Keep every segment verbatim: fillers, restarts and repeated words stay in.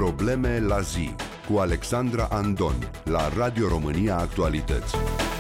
Probleme la zi cu Alexandra Andon la Radio România Actualități.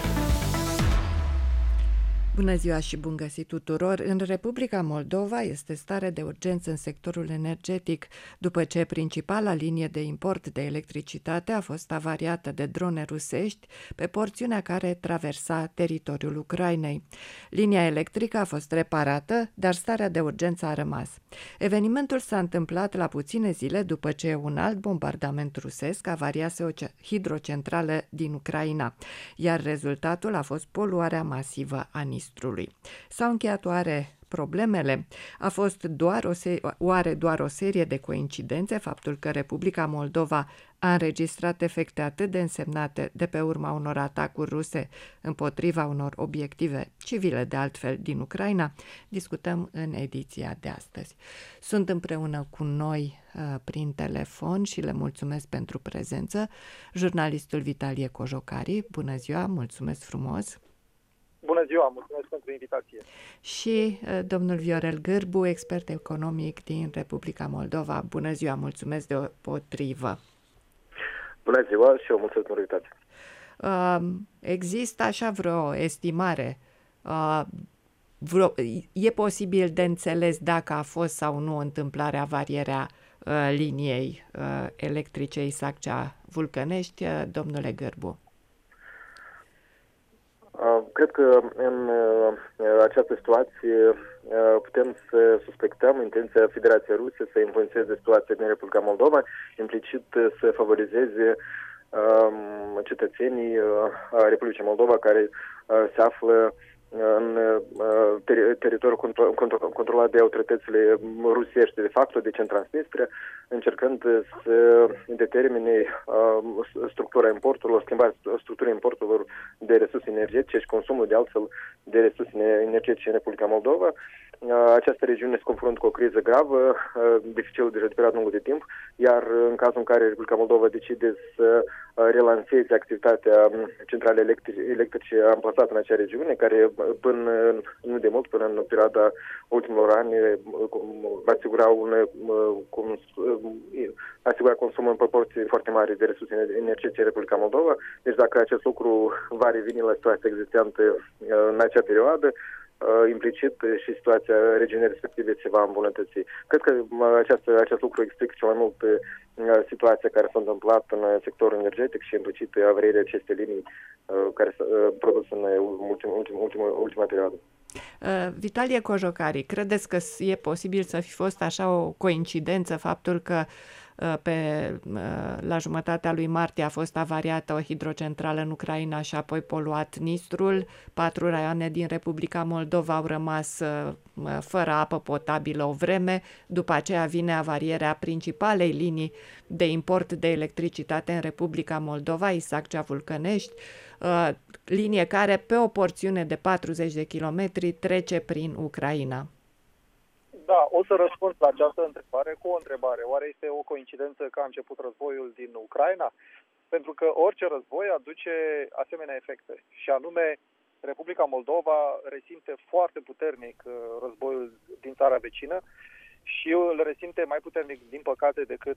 Bună ziua și bun găsit tuturor! În Republica Moldova este stare de urgență în sectorul energetic, după ce principala linie de import de electricitate a fost avariată de drone rusești pe porțiunea care traversa teritoriul Ucrainei. Linia electrică a fost reparată, dar starea de urgență a rămas. Evenimentul s-a întâmplat la puține zile după ce un alt bombardament rusesc avariase o hidrocentrală din Ucraina, iar rezultatul a fost poluarea masivă a Nistrului. S-au încheiat oare problemele? A fost doar o se- oare doar o serie de coincidențe faptul că Republica Moldova a înregistrat efecte atât de însemnate de pe urma unor atacuri ruse împotriva unor obiective civile de altfel din Ucraina? Discutăm în ediția de astăzi. Sunt împreună cu noi uh, prin telefon și le mulțumesc pentru prezență jurnalistul Vitalie Cojocari. Bună ziua, mulțumesc frumos! Bună ziua, mulțumesc pentru invitație. Și uh, domnul Viorel Gârbu, expert economic din Republica Moldova. Bună ziua, mulțumesc deopotrivă. Bună ziua și eu mulțumesc pentru invitație. Uh, există așa vreo estimare? Uh, vreo, e posibil de înțeles dacă a fost sau nu întâmplarea avarierea uh, liniei uh, electrice Isaccea-Vulcănești, uh, domnule Gârbu? Cred că în această situație putem să suspectăm intenția Federației Ruse să influențeze situația din Republica Moldova, implicit să favorizeze cetățenii Republicii Moldova care se află în ter- teritoriul contro- contro- controlat de autoritățile rusești, de facto, de Centransnistria, încercând să determine uh, structura importurilor, schimbarea structurii importurilor de resurse energetice și consumul de altfel de resurse energetice în Republica Moldova. Uh, această regiune se confruntă cu o criză gravă, uh, dificilă deja de perioadă lungă de timp, iar în cazul în care Republica Moldova decide să uh, relanseze activitatea centralei electrice, electrice amplasată în acea regiune, care până nu de mult, până în perioada ultimilor ani, va asigura un cum, asigura consumul în proporție foarte mare de resurse energetice în Republica Moldova. Deci dacă acest lucru va reveni la situația existentă în acea perioadă, implicit și situația regiunii respective se va îmbunătăți. Cred că această, acest lucru explică cel mai mult situația care s-a întâmplat în sectorul energetic și implicit avarierea acestei linii care s-a produs în ultima, ultima, ultima, ultima perioadă. Vitalie Cojocari, credeți că e posibil să fi fost așa o coincidență faptul că pe, la jumătatea lui martie a fost avariată o hidrocentrală în Ucraina și apoi poluat Nistrul? Patru raioane din Republica Moldova au rămas fără apă potabilă o vreme, după aceea vine avarierea principalei linii de import de electricitate în Republica Moldova, Isaccea-Vulcănești, linie care pe o porțiune de patruzeci de kilometri trece prin Ucraina. Da, o să răspund la această întrebare cu o întrebare. Oare este o coincidență că a început războiul din Ucraina? Pentru că orice război aduce asemenea efecte. Și anume, Republica Moldova resimte foarte puternic războiul din țara vecină și îl resimte mai puternic, din păcate, decât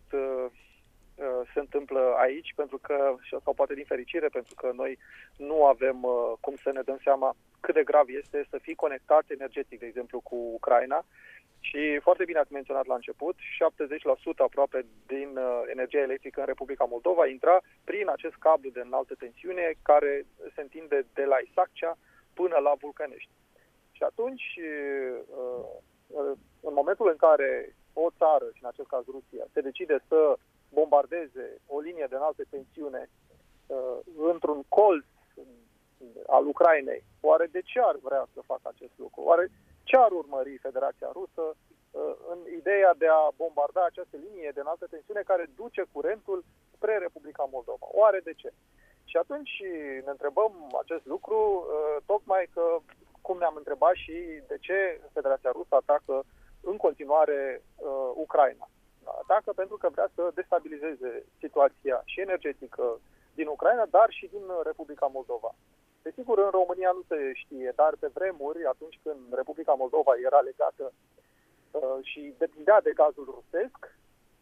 se întâmplă aici, pentru că, sau poate din fericire, pentru că noi nu avem cum să ne dăm seama cât de grav este să fii conectat energetic, de exemplu, cu Ucraina. Și foarte bine ați menționat la început, șaptezeci la sută aproape din uh, energia electrică în Republica Moldova intra prin acest cablu de înaltă tensiune care se întinde de la Isaccea până la Vulcănești. Și atunci, uh, uh, în momentul în care o țară, și în acest caz Rusia, se decide să bombardeze o linie de înaltă tensiune uh, într-un colț al Ucrainei, oare de ce ar vrea să facă acest lucru? Oare ce ar urmări Federația Rusă în ideea de a bombarda această linie de înaltă tensiune care duce curentul spre Republica Moldova? Oare de ce? Și atunci ne întrebăm acest lucru, tocmai că, cum ne-am întrebat și de ce Federația Rusă atacă în continuare Ucraina. Atacă pentru că vrea să destabilizeze situația și energetică din Ucraina, dar și din Republica Moldova. Desigur, în România nu se știe, dar pe vremuri, atunci când Republica Moldova era legată uh, și depindea de gazul rusesc,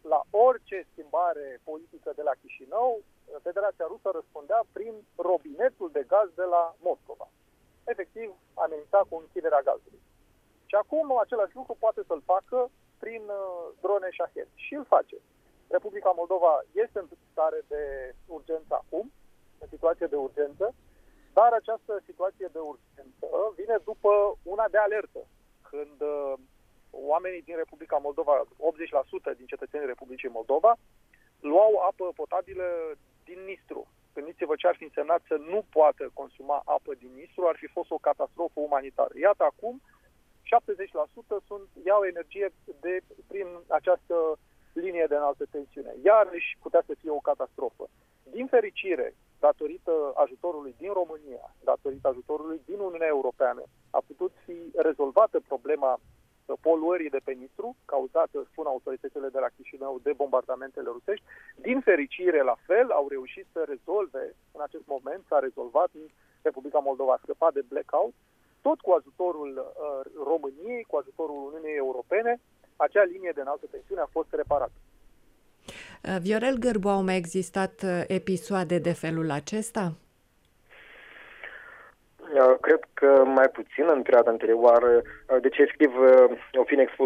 la orice schimbare politică de la Chișinău, Federația Rusă răspundea prin robinetul de gaz de la Moscova. Efectiv, amenința cu închiderea gazului. Și acum același lucru poate să-l facă prin drone Shahed. Și îl face. Republica Moldova este în stare de urgență acum, în situație de urgență, dar această situație de urgență vine după una de alertă, când uh, oamenii din Republica Moldova, optzeci la sută din cetățenii Republicii Moldova, luau apă potabilă din Nistru. Gândiți-vă ce ar fi însemnat să nu poată consuma apă din Nistru, ar fi fost o catastrofă umanitară. Iată acum, șaptezeci la sută sunt, iau energie de, prin această linie de înaltă tensiune. Iarăși putea să fie o catastrofă. Din fericire, datorită ajutorului din România, datorită ajutorului din Uniunea Europeană, a putut fi rezolvată problema poluării de pe Nistru, cauzată, spun autoritățile de la Chișinău, de bombardamentele rusești. Din fericire, la fel, au reușit să rezolve, în acest moment, s-a rezolvat în Republica Moldova, a scăpat de blackout, tot cu ajutorul uh, României, cu ajutorul Uniunii Europene, acea linie de înaltă tensiune a fost reparată. Viorel Gârbu, au mai existat episoade de felul acesta? Cred că mai puțin în perioada anterioară. Deci, efectiv, opinia expus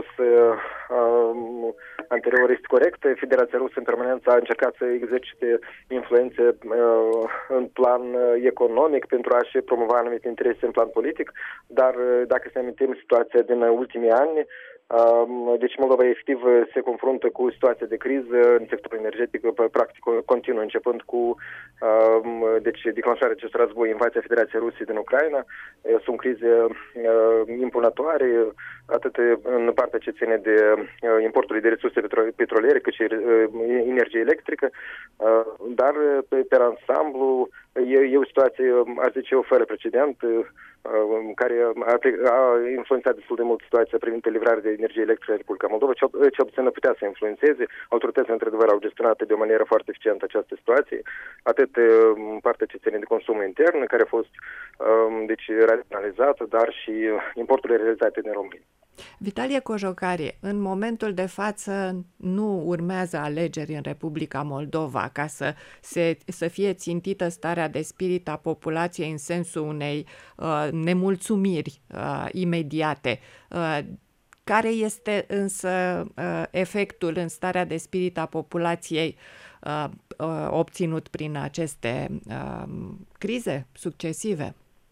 uh, anterior este corectă. Federația Rusă în permanență a încercat să exercite influențe uh, în plan economic pentru a-și promova anumite interese în plan politic, dar dacă să ne amintim situația din ultimii ani, deci Moldova efectiv se confruntă cu situația de criză în sectorul energetic, practic continuă, începând cu deci declanșarea acestui război, invazia Federației Rusiei din Ucraina. Sunt crize impunătoare, atât în partea ce ține de importul de resurse petroliere, cât și energie electrică, dar pe, pe ansamblu e, e o situație, aș zice eu, fără precedent, care a, a influențat destul de mult situația privind livrarea de energie electrică în Republica Moldova, ce, ce obțină putea să influențeze. Autoritățile, într-adevăr, au gestionat de o manieră foarte eficientă această situație, atât în partea ce ține de consumul intern, care a fost um, deci, raționalizată, dar și importurile realizate din România. Vitalie Cojocari, în momentul de față nu urmează alegeri în Republica Moldova ca să, se, să fie țintită starea de spirit a populației în sensul unei uh, nemulțumiri uh, imediate. Uh, care este însă uh, efectul în starea de spirit a populației uh, uh, obținut prin aceste uh, crize succesive?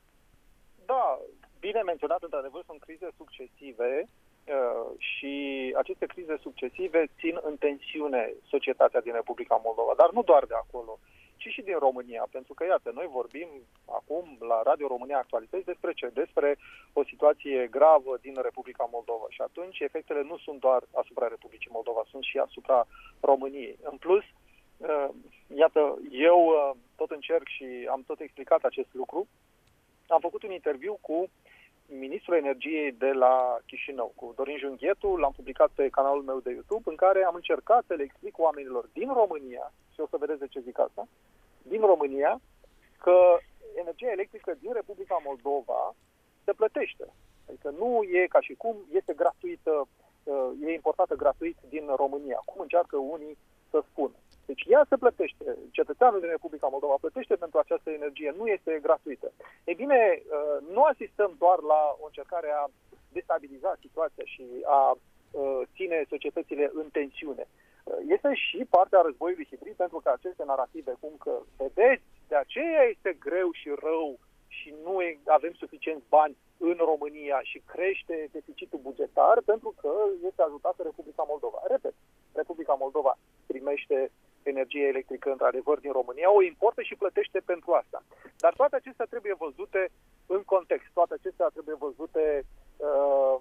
Da, bine menționat, într-adevăr, sunt crize succesive uh, și aceste crize succesive țin în tensiune societatea din Republica Moldova, dar nu doar de acolo, ci și din România, pentru că, iată, noi vorbim acum la Radio România Actualități despre ce? Despre o situație gravă din Republica Moldova și atunci efectele nu sunt doar asupra Republicii Moldova, sunt și asupra României. În plus, uh, iată, eu uh, tot încerc și am tot explicat acest lucru. Am făcut un interviu cu ministrul energiei de la Chișinău, cu Dorin Junghetu, l-am publicat pe canalul meu de YouTube, în care am încercat să le explic oamenilor din România, și o să vedeți de ce zic asta, din România, că energia electrică din Republica Moldova se plătește. Adică nu e ca și cum este gratuită, e importată gratuit din România, cum încearcă unii să spună. Deci ea se plătește, cetățeanul din Republica Moldova plătește pentru această energie, nu este gratuită. Ei bine, nu asistăm doar la o încercare a destabiliza situația și a ține societățile în tensiune. Este și partea războiului hibrid, pentru că aceste narative, cum că, vedeți, de aceea este greu și rău și nu avem suficienți bani în România și crește deficitul bugetar, pentru că este ajutată Republica Moldova. Repet, Republica Moldova primește energie electrică, într-adevăr, din România, o importă și plătește pentru asta. Dar toate acestea trebuie văzute în context, toate acestea trebuie văzute uh,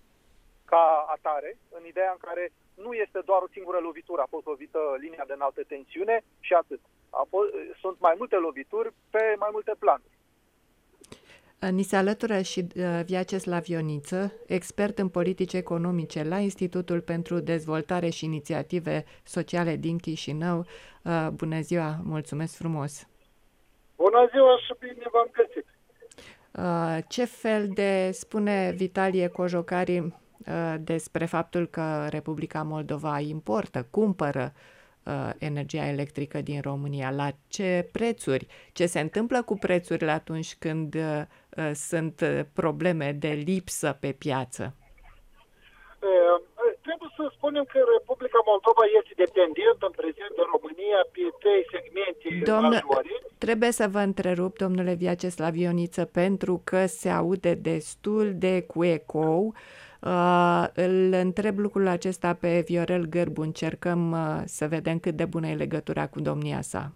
ca atare, în ideea în care nu este doar o singură lovitură, a fost lovită linia de înaltă tensiune și atât. A fost, sunt mai multe lovituri pe mai multe planuri. Ni se alătură și Vyacheslav Ioniță, expert în politici economice la Institutul pentru Dezvoltare și Inițiative Sociale din Chișinău. Bună ziua, mulțumesc frumos! Bună ziua și bine v-am găsit! Ce fel de, spune Vitalie Cojocari, despre faptul că Republica Moldova importă, cumpără energia electrică din România. La ce prețuri? Ce se întâmplă cu prețurile atunci când sunt probleme de lipsă pe piață? Trebuie să spunem că Republica Moldova este dependentă în prezent de România pe trei segmente majore. Trebuie să vă întrerup, domnule Vyacheslav Ioniță, pentru că se aude destul de cu ecou. Uh, îl întreb lucrul acesta pe Viorel Gârbu. Încercăm uh, să vedem cât de bună e legătura cu domnia sa.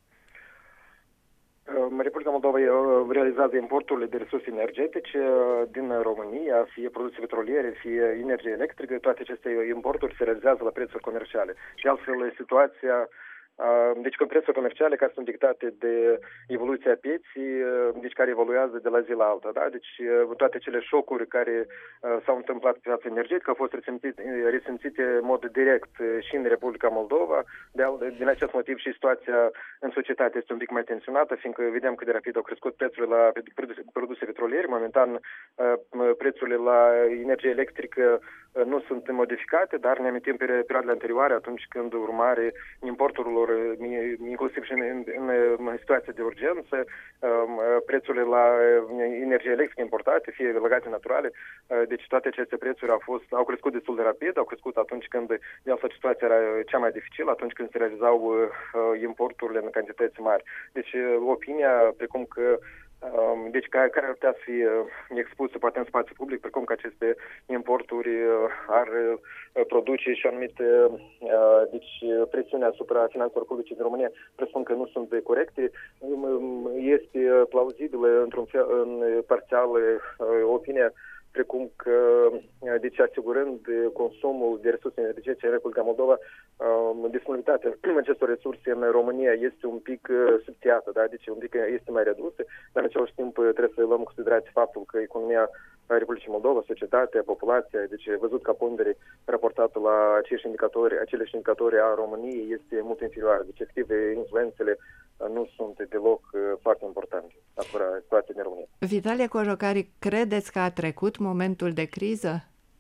Republica Moldova realizează importurile de resurse energetice din România, fie produse petroliere, fie energie electrică. Toate aceste importuri se realizează la prețuri comerciale. Și altfel, situația Deci că prețurile comerciale care sunt dictate de evoluția pieții, deci care evoluează de la zi la alta. Da? Deci toate cele șocuri care s-au întâmplat pe piața energetică au fost resimțite, resimțite în mod direct și în Republica Moldova. De, din acest motiv și situația în societate este un pic mai tensionată, fiindcă vedem cât de rapid au crescut prețurile la produse petroliere. Momentan prețurile la energie electrică nu sunt modificate, dar ne amintim pe perioadele anterioare, atunci când urmare importurilor, inclusiv și în, în, în situația de urgență, prețurile la energie electrică importate, fie legate naturale, deci toate aceste prețuri au, fost, au crescut destul de rapid, au crescut atunci când de altfel situația era cea mai dificilă, atunci când se realizau importurile în cantități mari. Deci opinia, precum că Deci care ar putea fi expuse poate în spațiu public, precum că aceste importuri ar produce și anumite deci, presiune asupra finanțelor publice din România, presupun că nu sunt corecte. Este plauzibilă într-un fel, în parțial opinia precum că, deci asigurând consumul de resurse energetice în Republica Moldova, disponibilitatea acestor resurse în România este un pic subțiată, da? Deci un pic este mai redusă, dar în același timp trebuie să luăm în considerație faptul că economia Republicii Moldova, societatea, populația, deci văzut ca pondere raportată la aceiși indicatori, aceleși indicatori a României este mult inferioară. Deci efective influențele nu sunt deloc foarte importante asupra situației din România. Vitalie Cojocari, credeți că a trecut momentul de criză?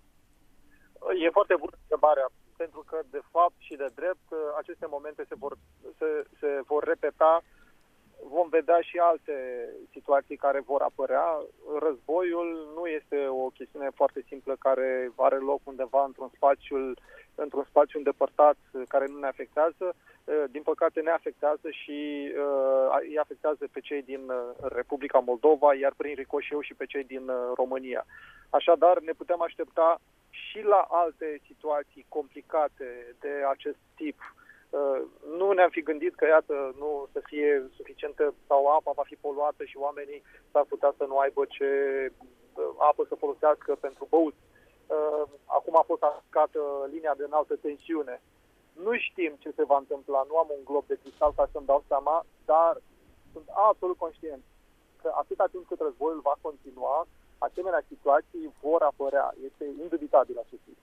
E foarte bună întrebarea, pentru că de fapt și de drept aceste momente se vor, se, se vor repeta. Vom vedea și alte situații care vor apărea. Războiul nu este o chestiune foarte simplă care are loc undeva într-un spațiu, într-un spațiu îndepărtat care nu ne afectează. Din păcate ne afectează și îi afectează pe cei din Republica Moldova, iar prin ricoșeu și pe cei din România. Așadar, ne putem aștepta și la alte situații complicate de acest tip. Nu ne-am fi gândit că, iată, nu să fie suficientă sau apa va fi poluată și oamenii s-ar putea să nu aibă ce apă să folosească pentru băut. Acum a fost atacată linia de înaltă tensiune. Nu știm ce se va întâmpla, nu am un glob de cristal ca să-mi dau seama, dar sunt absolut conștient că atâta timp cât războiul va continua, asemenea situații vor apărea. Este indubitabil acest lucru.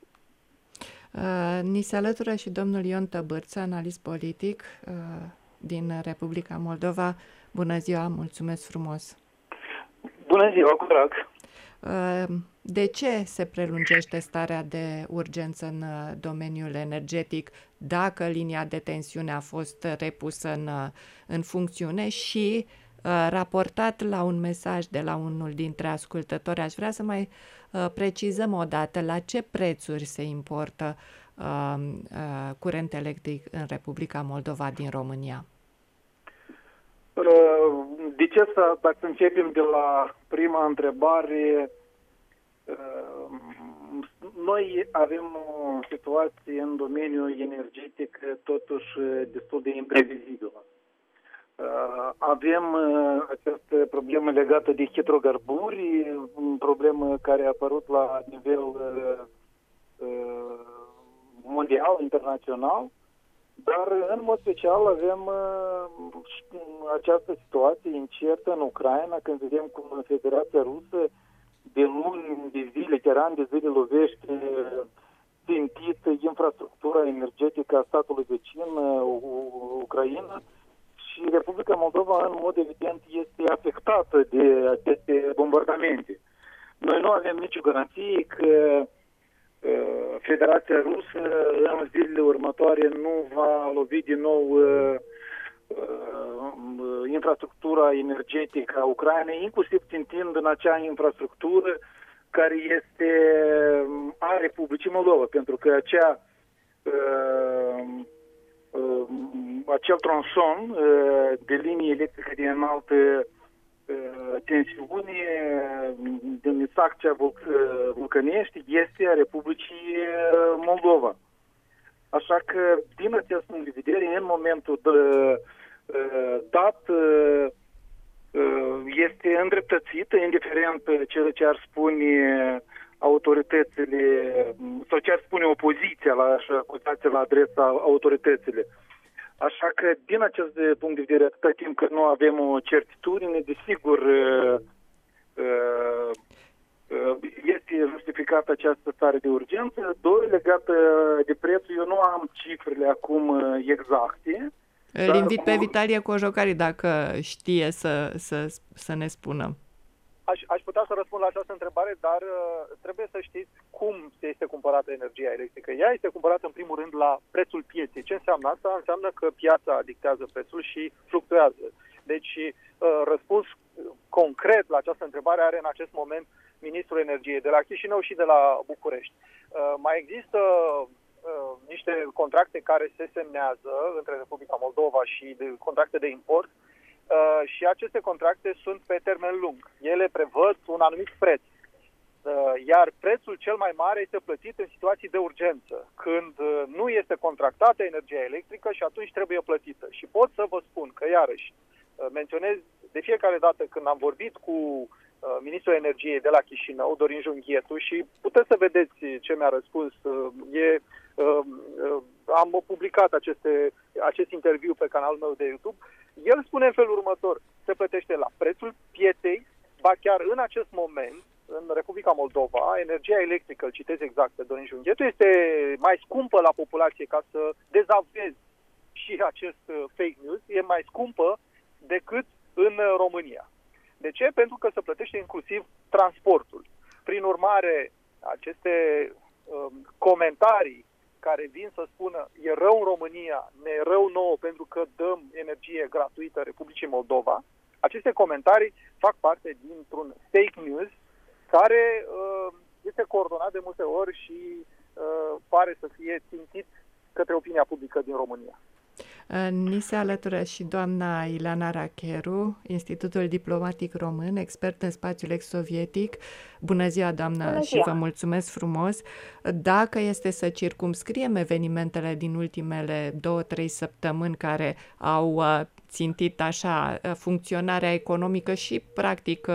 Uh, ni se alătură și domnul Ion Tăbârță, analist politic uh, din Republica Moldova. Bună ziua, mulțumesc frumos! Bună ziua, cu drag! Uh, de ce se prelungește starea de urgență în domeniul energetic dacă linia de tensiune a fost repusă în, în funcțiune și uh, raportat la un mesaj de la unul dintre ascultători, aș vrea să mai uh, precizăm o dată la ce prețuri se importă uh, uh, curent electric în Republica Moldova din România. De ce să, dacă începem de la prima întrebare, noi avem o situație în domeniul energetic totuși destul de imprevizibilă. Avem această problemă legată de hidrocarburi, o problemă care a apărut la nivel mondial, internațional, dar în mod special avem această situație incertă în Ucraina, când vedem cum Federația Rusă de luni de zile, chiar ani de zile lovește țintit infrastructura energetică a statului vecin, Ucraina, și Republica Moldova, în mod evident, este afectată de aceste bombardamente. Noi nu avem nicio garanție că Federația Rusă în zilele următoare nu va lovi din nou infrastructura energetică a Ucrainei, inclusiv țintind în acea infrastructură care este a Republicii Moldova, pentru că acea, acel tronson de linie electrică de înaltă tensiune din secția Vulcănești este a Republicii Moldova. Așa că, din acest punct de vedere, în momentul de, dat, este îndreptățită, indiferent ceea ce ar spune autoritățile, sau ce ar spune opoziția la acuzații la adresa autorităților. Așa că, din acest punct de vedere, atâta timp cât nu avem o certitudine, desigur, este justificată această stare de urgență. Doi, legată de prețul, eu nu am cifrele acum exacte. Îl invit pe Vitalie Cojocari dacă știe să, să, să ne spună. Aș, aș putea să răspund la această întrebare, dar uh, trebuie să știți cum este cumpărată energia electrică. Ea este cumpărată în primul rând la prețul pieței. Ce înseamnă asta? Înseamnă că piața dictează prețul și fluctuează. Deci uh, răspuns concret la această întrebare are în acest moment Ministrul Energiei de la Chișinău și de la București. Uh, mai există uh, niște contracte care se semnează între Republica Moldova și de, contracte de import. Uh, și aceste contracte sunt pe termen lung. Ele prevăd un anumit preț. Uh, iar prețul cel mai mare este plătit în situații de urgență, când uh, nu este contractată energia electrică și atunci trebuie plătită. Și pot să vă spun că, iarăși, uh, menționez de fiecare dată când am vorbit cu uh, Ministrul Energiei de la Chișinău, Dorin Junghietu, și puteți să vedeți ce mi-a răspuns. Uh, e, uh, uh, am publicat aceste, acest interviu pe canalul meu de YouTube. El spune în felul următor: se plătește la prețul pieței, ba chiar în acest moment, în Republica Moldova, energia electrică, îl citez exact pe Dorin Junghietu, este mai scumpă la populație, ca să dezavuezi și acest fake news, e mai scumpă decât în România. De ce? Pentru că se plătește inclusiv transportul. Prin urmare, aceste um, comentarii care vin să spună e rău în România, ne e rău nouă pentru că dăm energie gratuită Republicii Moldova, aceste comentarii fac parte dintr-un fake news care uh, este coordonat de multe ori și uh, pare să fie țintit către opinia publică din România. Ni se alătură și doamna Ilana Racheru, Institutul Diplomatic Român, expert în spațiul ex-sovietic. Bună ziua, doamnă, Bună ziua. Și vă mulțumesc frumos. Dacă este să circumscriem evenimentele din ultimele două, trei săptămâni care au țintit așa funcționarea economică și practic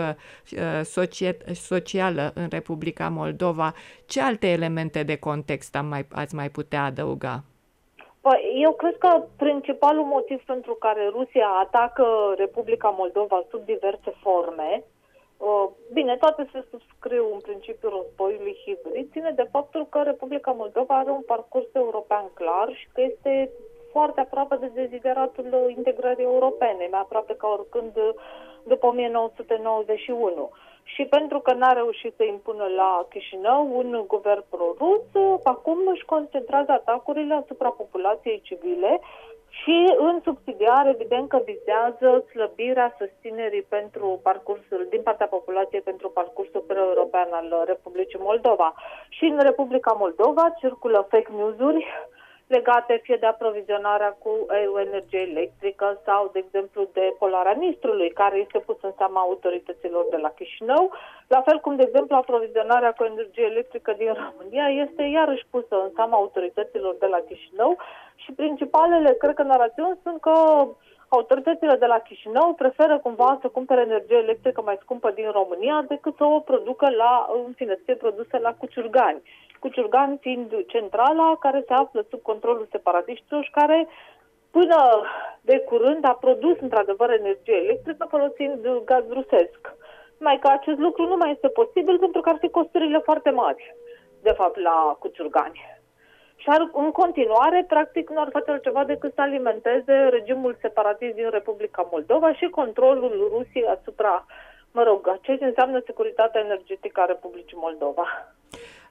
socială în Republica Moldova, ce alte elemente de context am mai, ați mai putea adăuga? Eu cred că principalul motiv pentru care Rusia atacă Republica Moldova sub diverse forme, bine, toate se subscriu în principiu războiului hibrid, ține de faptul că Republica Moldova are un parcurs european clar și că este foarte aproape de dezideratul integrării europene, mai aproape ca oricând după o mie nouă sute nouăzeci și unu. Și pentru că n-a reușit să impună la Chișinău un guvern pro-rus, acum își concentrează atacurile asupra populației civile și în subsidiar, evident că vizează slăbirea susținerii pentru parcursul, din partea populației pentru parcursul pro-european al Republicii Moldova. Și în Republica Moldova circulă fake news-uri legate fie de aprovizionarea cu o energie electrică sau, de exemplu, de polarea Nistrului, care este pus în seama autorităților de la Chișinău, la fel cum, de exemplu, aprovizionarea cu energie electrică din România este iarăși pusă în seama autorităților de la Chișinău și principalele, cred că, narațiuni sunt că autoritățile de la Chișinău preferă cumva să cumpere energie electrică mai scumpă din România decât să o producă la, în fine, să fie produsă la Cuciurgani. Cuciurgani fiind centrala care se află sub controlul separatiștilor și care până de curând a produs într-adevăr energie electrică folosind gaz rusesc. Numai că acest lucru nu mai este posibil pentru că ar fi costurile foarte mari, de fapt, la Cuciurgani. Și ar, în continuare, practic, nu ar face altceva decât să alimenteze regimul separatist din Republica Moldova și controlul Rusiei asupra, mă rog, ce înseamnă securitatea energetică a Republicii Moldova.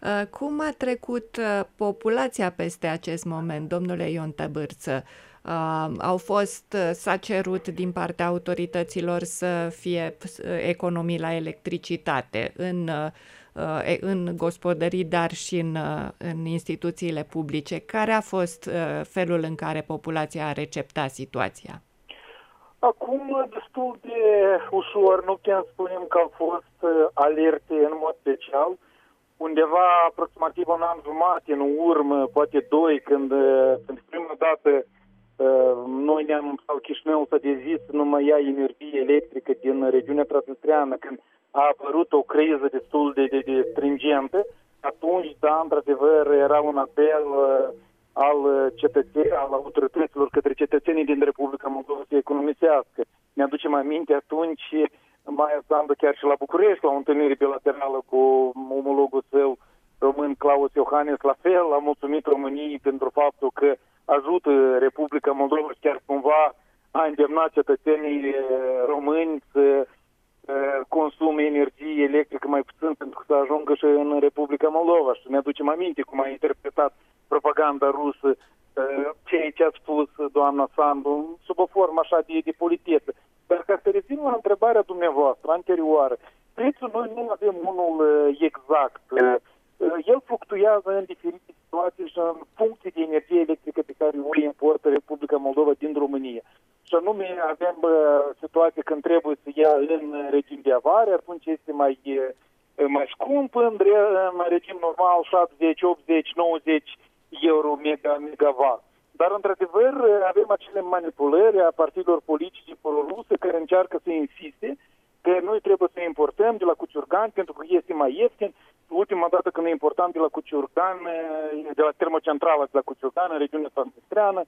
Cum a trecut populația peste acest moment, domnule Ion Tăbârță? Au fost, s-a cerut din partea autorităților să fie economii la electricitate în, în gospodării, dar și în, în instituțiile publice. Care a fost felul în care populația a receptat situația? Acum, destul de ușor, nu putem spunem că au fost alerte în mod special. Undeva aproximativ un an jumate în urmă, poate doi, când pentru prima dată noi ne-am, sau Chișinău s-a dezis să nu mai ia energie electrică din regiunea transnistreană, când a apărut o criză destul de, de, de stringentă, atunci, da, într-adevăr, era un apel al cetățenilor, al autorităților către cetățenii din Republica Moldova să economisească. Ne aducem aminte atunci, mai stând chiar și la București, la o întâlnire bilaterală cu omologul său român Claus Iohannis, la fel a mulțumit României pentru faptul că ajută Republica Moldova și chiar cumva a îndemnat cetățenii români să consume energie electrică mai puțin pentru că să ajungă și în Republica Moldova. Și ne aducem aminte cum a interpretat propaganda rusă ceea ce a spus doamna Sandu sub o formă așa de, de politeță. Dar ca să revin la întrebarea dumneavoastră anterioară, prețul noi nu avem unul exact. El fluctuează în diferite situații și în funcție de energie electrică pe care o importă Republica Moldova din România. Și anume avem situații când trebuie să ia în regim de avare, atunci este mai, mai scump, în, în regim normal șaptezeci, optzeci, nouăzeci euro mega, megawatt. Dar, într-adevăr, avem acele manipulări a partidelor politice proruse care încearcă să insiste că noi trebuie să importăm de la Cuciurgan pentru că este mai ieftin. Ultima dată când importam de la Cuciurgan, de la termocentrala de la Cuciurgan, în regiunea transnistreană,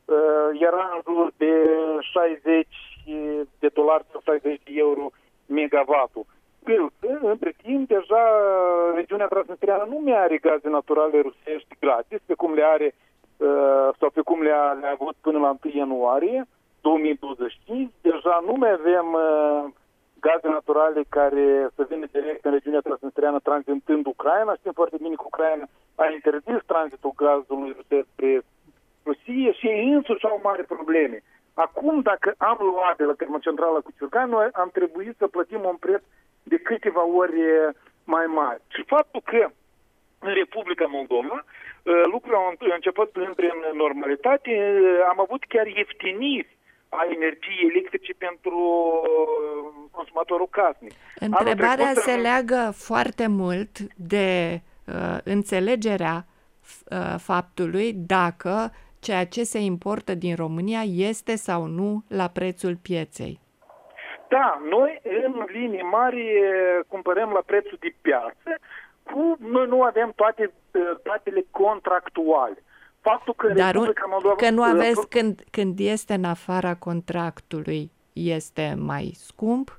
era în jur de șaizeci de dolari sau șaizeci de euro megawattul. Între timp, deja regiunea transnistreană nu mai are gaze naturale rusești gratis, pe cum le are sau pe cum le-a, le-a avut până la întâi ianuarie două mii douăzeci și cinci. Deja nu mai avem gaze naturale care să vină direct în regiunea transnistreană tranzitând Ucraina. Știm foarte bine că Ucraina a interzis tranzitul gazului rusesc spre Rusia și ei însuși au mari probleme. Acum, dacă am luat de la termocentrala Cuciurgan, noi am trebuit să plătim un preț de câteva ori mai mari. Și faptul că în Republica Moldova lucrurile au început să intre în normalitate, am avut chiar ieftiniri a energiei electrice pentru consumatorul casnic. Întrebarea se leagă foarte mult de uh, înțelegerea uh, faptului dacă ceea ce se importă din România este sau nu la prețul pieței. Da, noi în linii mari cumpărăm la prețul de piață, cu, noi nu avem toate datele contractuale. Faptul că Dar Republica Moldova... că nu aveți, când, când este în afara contractului, este mai scump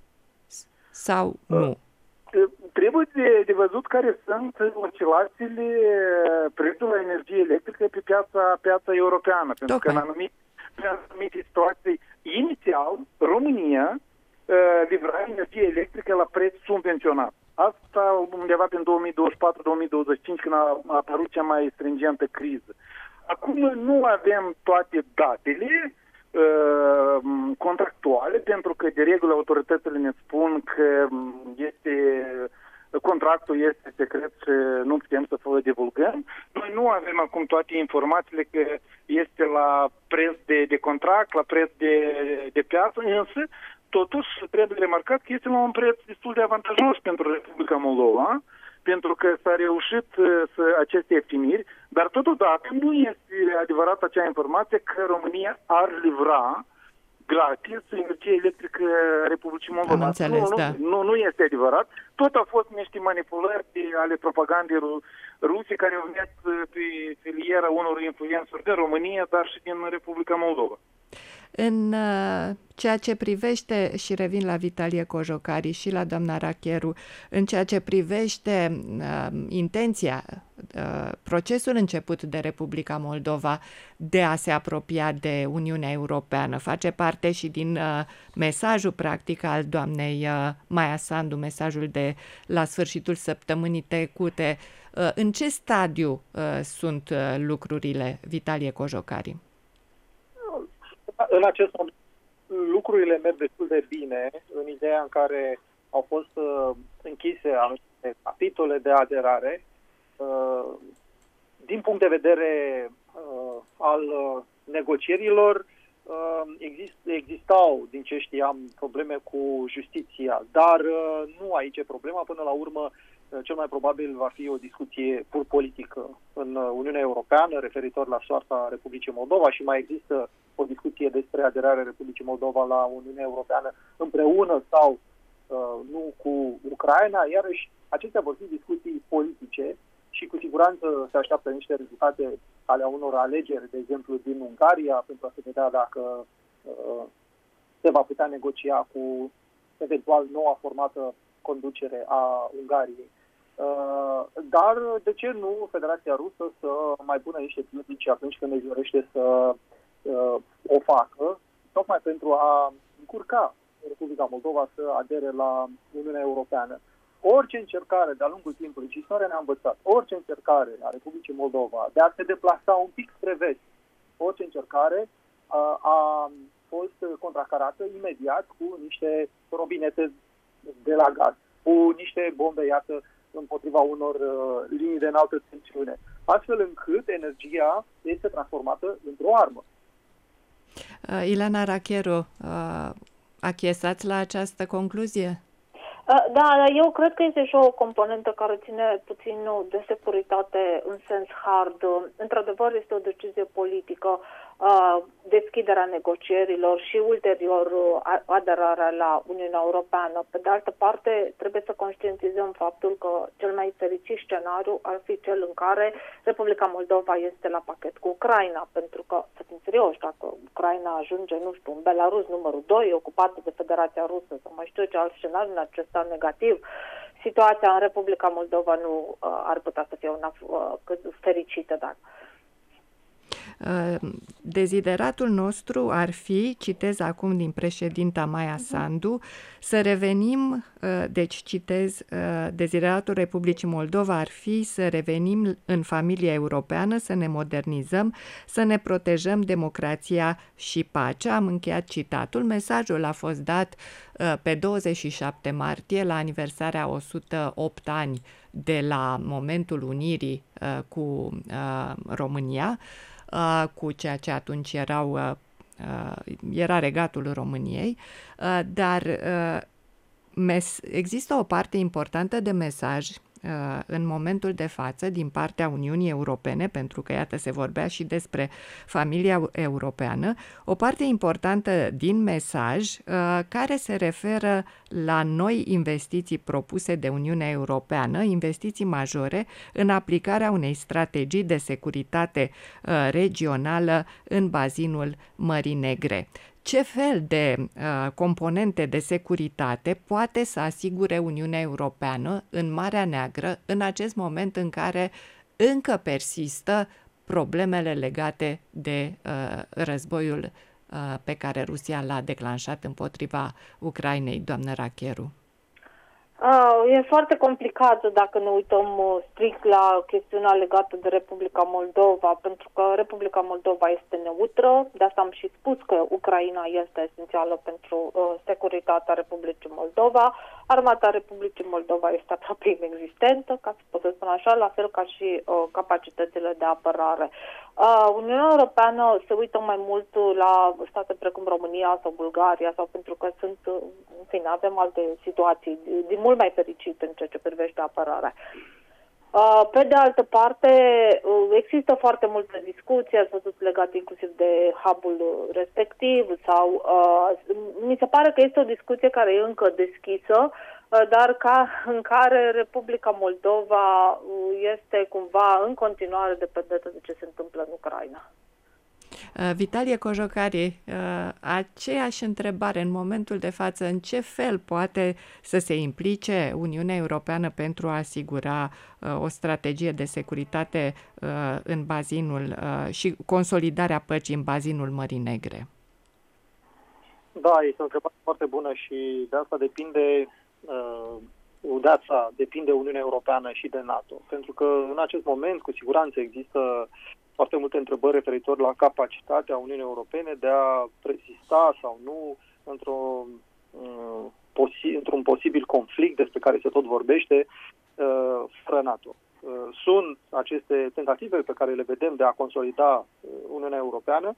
sau nu? Trebuie de, de văzut care sunt oscilațiile prețului la energie electrică pe piața, piața europeană. Pentru Tocmai. că în anumite, în anumite situații, inițial, România livra energie electrică la preț subvenționat. Asta undeva prin două mii douăzeci și patru două mii douăzeci și cinci, când a, a apărut cea mai stringentă criză. Acum nu avem toate datele uh, contractuale, pentru că de regulă autoritățile ne spun că este, contractul este secret și nu putem să vă divulgăm. Noi nu avem acum toate informațiile că este la preț de, de contract, la preț de, de piață, însă totuși trebuie remarcat că este la un preț destul de avantajos pentru Republica Moldova, pentru că s-a reușit să, aceste ieftiniri, dar totodată nu este adevărat acea informație că România ar livra gratis energie electrică Republicii Moldova. Am înțeles, nu, da. nu, nu este adevărat. Tot au fost niște manipulări ale propagandei ruse care au venit pe filiera unor influențări din România, dar și din Republica Moldova. În ceea ce privește, și revin la Vitalie Cojocari și la doamna Racheru, în ceea ce privește uh, intenția, uh, procesul început de Republica Moldova de a se apropia de Uniunea Europeană, face parte și din uh, mesajul practic al doamnei uh, Maia Sandu, mesajul de la sfârșitul săptămânii trecute. Uh, în ce stadiu uh, sunt uh, lucrurile, Vitalie Cojocari? În acest moment lucrurile merg destul de bine, în ideea în care au fost uh, închise anumite capitole de aderare. Uh, din punct de vedere uh, al uh, negocierilor, uh, exist, existau, din ce știam, probleme cu justiția, dar uh, nu aici e problema. Până la urmă, uh, cel mai probabil va fi o discuție pur politică în Uniunea Europeană referitor la soarta Republicii Moldova și mai există o discuție despre aderarea Republicii Moldova la Uniunea Europeană împreună sau uh, nu cu Ucraina. Iarăși, acestea vor fi discuții politice și cu siguranță se așteaptă niște rezultate ale unor alegeri, de exemplu, din Ungaria, pentru a se vedea dacă uh, se va putea negocia cu eventual noua formată conducere a Ungariei. Uh, dar, de ce nu Federația Rusă să mai pună niște piedici atunci când își dorește să uh, o facă, tocmai pentru a încurca Republica Moldova să adere la Uniunea Europeană. Orice încercare de-a lungul timpului, și istoria ne-a învățat, orice încercare a Republicii Moldova de a se deplasa un pic spre vest, orice încercare uh, a fost contracarată imediat cu niște robinete de la gaz, cu niște bombe, iată, împotriva unor uh, linii de înaltă tensiune, astfel încât energia este transformată într-o armă. Uh, Ilana Racheru, uh, achiesați la această concluzie? Da, eu cred că este și o componentă care ține puțin de securitate în sens hard. Într-adevăr, este o decizie politică, deschiderea negocierilor și ulterior aderarea la Uniunea Europeană. Pe de altă parte, trebuie să conștientizăm faptul că cel mai fericit scenariu ar fi cel în care Republica Moldova este la pachet cu Ucraina, pentru că, să fim serioși, dacă Ucraina ajunge, nu știu, în Belarus numărul doi, ocupată de Federația Rusă, sau mai știu ce alt scenariu în acesta negativ, situația în Republica Moldova nu uh, ar putea să fie una uh, fericită, dar Dezideratul nostru ar fi, citez acum din președinta Maia Sandu, să revenim, deci citez, dezideratul Republicii Moldova ar fi să revenim în familia europeană, să ne modernizăm, să ne protejăm democrația și pacea. Am încheiat citatul. Mesajul a fost dat pe douăzeci și șapte martie, la aniversarea o sută opt ani de la momentul unirii cu România, cu ceea ce atunci erau, era regatul României, dar există o parte importantă de mesaj în momentul de față din partea Uniunii Europene, pentru că, iată, se vorbea și despre familia europeană, o parte importantă din mesaj care se referă la noi investiții propuse de Uniunea Europeană, investiții majore în aplicarea unei strategii de securitate regională în bazinul Mării Negre. Ce fel de uh, componente de securitate poate să asigure Uniunea Europeană în Marea Neagră în acest moment în care încă persistă problemele legate de uh, războiul uh, pe care Rusia l-a declanșat împotriva Ucrainei, doamnă Racheru? E foarte complicat dacă ne uităm strict la chestiunea legată de Republica Moldova, pentru că Republica Moldova este neutră, de asta am și spus că Ucraina este esențială pentru uh, securitatea Republicii Moldova. Armata Republicii Moldova este aproape inexistentă, ca să pot să spun așa, la fel ca și uh, capacitățile de apărare. Uh, Uniunea Europeană se uită mai mult la state precum România sau Bulgaria, sau pentru că sunt, în fine, avem alte situații din mult mai fericite în ceea ce privește apărarea. Pe de altă parte, există foarte multe discuții, ați văzut, legat inclusiv de hub-ul respectiv, sau mi se pare că este o discuție care e încă deschisă, dar ca, în care Republica Moldova este cumva în continuare dependentă de ce se întâmplă în Ucraina. Vitalie Cojocari, aceeași întrebare în momentul de față, în ce fel poate să se implice Uniunea Europeană pentru a asigura o strategie de securitate în bazinul și consolidarea păcii în bazinul Mării Negre? Da, este o întrebare foarte bună și de asta depinde de asta depinde Uniunea Europeană și de NATO. Pentru că în acest moment, cu siguranță, există foarte multe întrebări referitor la capacitatea Uniunii Europene de a rezista sau nu într-o, într-un posibil conflict despre care se tot vorbește fără NATO. Sunt aceste tentative pe care le vedem de a consolida Uniunea Europeană,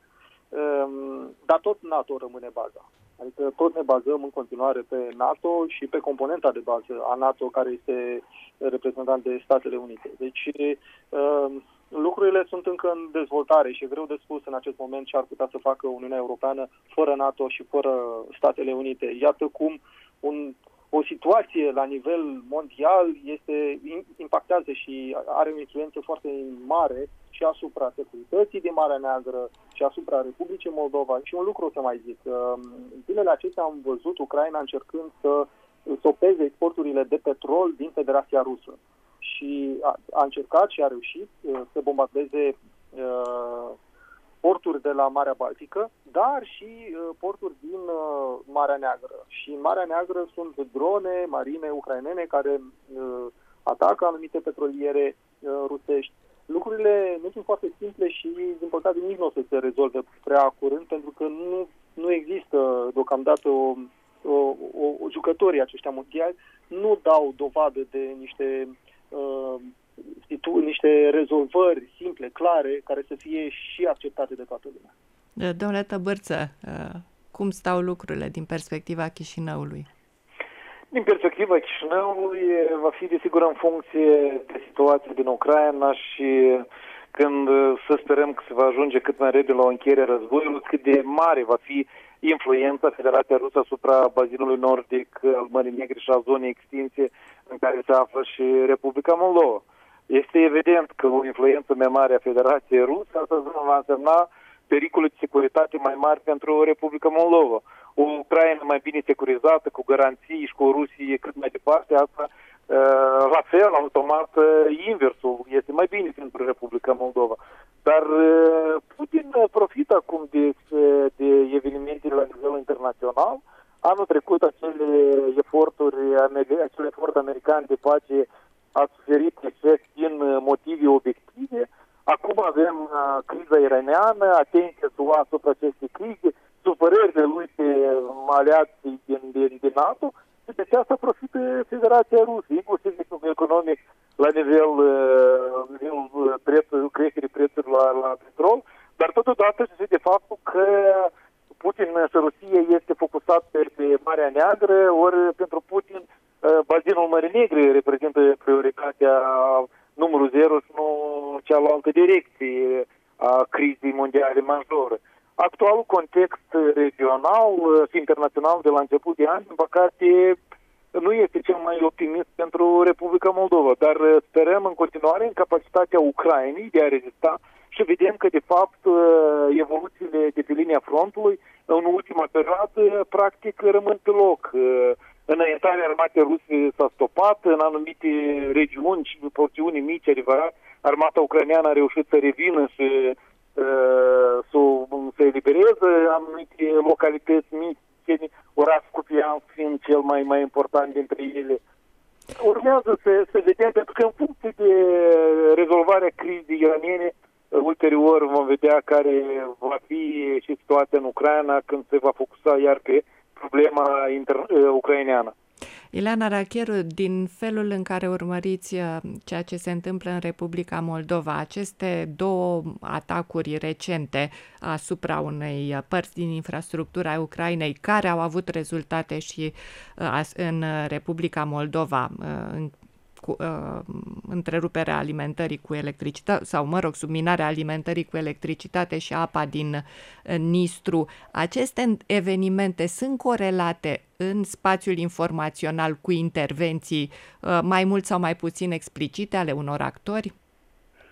dar tot NATO rămâne baza. Adică tot ne bazăm în continuare pe NATO și pe componenta de bază a NATO, care este reprezentant de Statele Unite. Deci lucrurile sunt încă în dezvoltare și e greu de spus în acest moment ce ar putea să facă Uniunea Europeană fără NATO și fără Statele Unite. Iată cum un, o situație la nivel mondial este impactează și are o influență foarte mare și asupra securității din Marea Neagră și asupra Republicii Moldova. Și un lucru o să mai zic. Zilele acestea am văzut Ucraina încercând să stopeze exporturile de petrol din Federația Rusă. Și a, a încercat și a reușit să bombardeze uh, porturi de la Marea Baltică, dar și uh, porturi din uh, Marea Neagră. Și în Marea Neagră sunt drone marine ucrainene care uh, atacă anumite petroliere uh, rusești. Lucrurile nu sunt foarte simple și, din păcate, nici nu o să se rezolve prea curând, pentru că nu, nu există deocamdată o, o, o, o jucătorii aceștia mondiali nu dau dovadă de niște uh, niște rezolvări simple, clare, care să fie și acceptate de toată lumea. Domnule Tăbârță, cum stau lucrurile din perspectiva Chișinăului? Din perspectiva Chișinăului va fi desigur în funcție de situația din Ucraina și când să sperăm că se va ajunge cât mai repede la o încheiere a războiului, cât de mare va fi influența Federației Rusă asupra bazinului nordic al Mării Negre și a zonei extinse în care se află și Republica Moldova. Este evident că o influență mai mare a Federației Rusă asta va însemna pericole de securitate mai mari pentru Republica Moldova. O Ucraina mai bine securizată, cu garanții și cu o Rusie cât mai departe, asta la fel, automat, inversul este mai bine pentru Republica Moldova. Dar Putin profită acum de, de evenimentele la nivel internațional. Anul trecut acele eforturi, acele efort american de pace a suferit efect din motive obiective. Acum avem uh, criza iraniană, atenția S U A asupra acestei crize, supărările lui pe aliații din, din, din NATO și de aceasta profită Federația Rusă, inclusiv economic la nivel, uh, nivel preț, creșterii prețurilor la, la petrol, dar totodată și de faptul că Putin și Rusia este focusat pe, pe Marea Neagră, ori pentru Putin uh, bazinul Mării Negre reprezintă prioritatea numărul zero și nu cealaltă direcție a crizei mondiale majore. Actualul context regional și internațional de la început de an, din păcate, nu este cel mai optimist pentru Republica Moldova, dar sperăm în continuare în capacitatea Ucrainei de a rezista și vedem că, de fapt, evoluțiile de pe linia frontului în ultima perioadă, practic, rămân pe loc. Înaintarea armatei ruse s-a stopat, în anumite regiuni și porțiuni mici, adevărat, armata ucraineană a reușit să revină și uh, să se elibereze anumite localități mici, orașul Cupiansk fiind cel mai, mai important dintre ele. Urmează să, să vedem, pentru că în funcție de rezolvarea crizei iraniene, ulterior vom vedea care va fi și situația în Ucraina când se va focusa iar pe problema inter- ucraineană. Ileana Racheru, din felul în care urmăriți ceea ce se întâmplă în Republica Moldova, aceste două atacuri recente asupra unei părți din infrastructura Ucrainei, care au avut rezultate și în Republica Moldova, în Cu, uh, întreruperea alimentării cu electricitate sau, mă rog, subminarea alimentării cu electricitate și apa din uh, Nistru. Aceste evenimente sunt corelate în spațiul informațional cu intervenții uh, mai mult sau mai puțin explicite ale unor actori?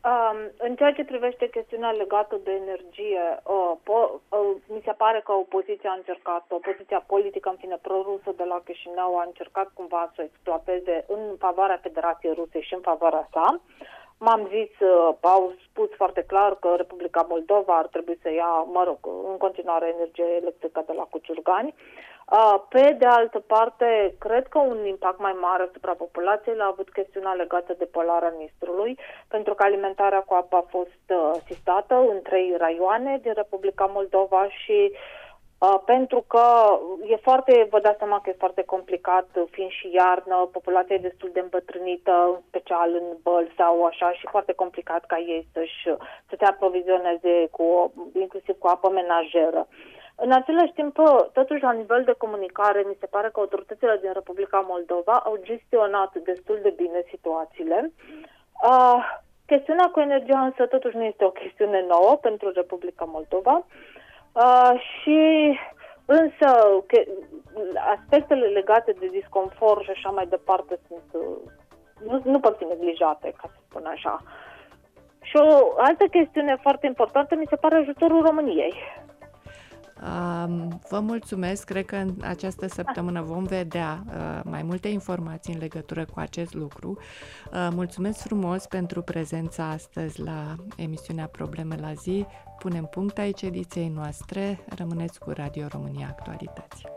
În ceea ce privește chestiunea legată de energie, mi se pare că opoziția a încercat, opoziția politică, în fine, pro-rusă de la Chișinău a încercat cumva să o exploateze în favoarea Federației Ruse și în favoarea sa. M-am zis, au spus foarte clar că Republica Moldova ar trebui să ia, mă rog, în continuare energie electrică de la Cuciurgani. Pe de altă parte, cred că un impact mai mare asupra populației l-a avut chestiunea legată de pălarea Nistrului, pentru că alimentarea cu apă a fost sistată în trei raioane din Republica Moldova și Uh, pentru că e foarte, vă dați seama că e foarte complicat, fiind și iarnă, populația e destul de îmbătrânită, în special în Băl sau așa, și foarte complicat ca ei să-și, să se aprovizioneze cu, inclusiv cu apă menajeră. În același timp, totuși, la nivel de comunicare, mi se pare că autoritățile din Republica Moldova au gestionat destul de bine situațiile. Uh, chestiunea cu energia însă totuși nu este o chestiune nouă pentru Republica Moldova. Uh, și însă că, aspectele legate de disconfort și așa mai departe sunt, nu, nu pot fi neglijate, ca să spun așa. Și o altă chestiune foarte importantă mi se pare ajutorul României. Um, vă mulțumesc, cred că în această săptămână vom vedea uh, mai multe informații în legătură cu acest lucru. Uh, mulțumesc frumos pentru prezența astăzi la emisiunea Probleme la zi. Punem punct aici ediției noastre. Rămâneți cu Radio România Actualități.